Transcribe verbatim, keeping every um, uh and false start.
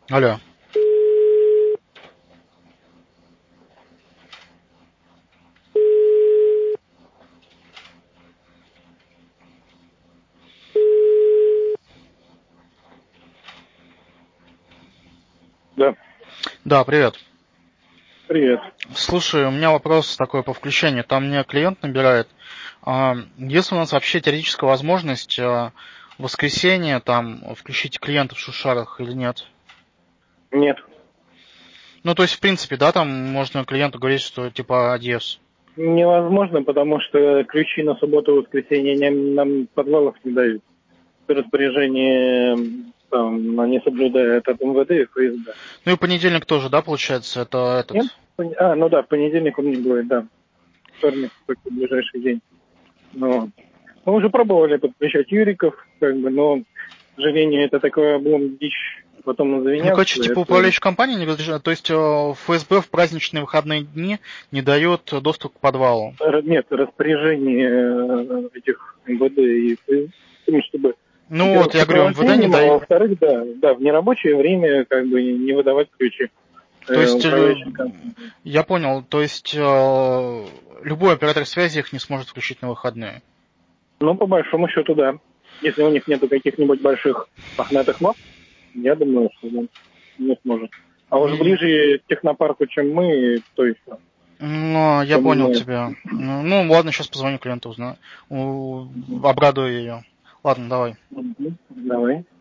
Алло. Да. Да, привет. Привет. Слушай, у меня вопрос такой по включению. Там мне клиент набирает. А, Есть у нас вообще теоретическая возможность а, в воскресенье там включить клиента в Шушарах или нет? Нет. Ну, то есть, в принципе, да, там можно клиенту говорить, что типа адьос. Невозможно, потому что ключи на субботу и воскресенье не- нам подвалов не дают. Распоряжение там, они соблюдают от МВД и ФСБ. Ну и понедельник тоже, да, получается, это этот. Нет? Пон- А, ну да, в понедельник он не будет, да. Вторник только ближайший день. Но мы уже пробовали подключать Юриков, как бы, но, к сожалению, это такой облом дичь. Потом на Ну, Завинявку. короче, типа Это... управляющая компания не разрешает, то есть э, ФСБ в праздничные выходные дни не дает доступ к подвалу. р- Нет, распоряжение э, этих МВД и ФСБ, чтобы, Ну во-первых, вот, я говорю, МВД не сопровождением, а дает. во-вторых, да, да, в нерабочее время как бы не выдавать ключи То э, есть, э, управляющим компаниям. я понял, то есть э, любой оператор связи их не сможет включить на выходные. Ну, по большому счету, да. Если у них нету каких-нибудь больших мохнатых ног, я думаю, что да, не сможет. А уж И- ближе к технопарку, чем мы, то еще. Ну, я То мы понял знаем. тебя. Ну, ну, ладно, сейчас позвоню клиенту, узнаю. У- Обрадую ее. Ладно, давай. Мгм. Давай.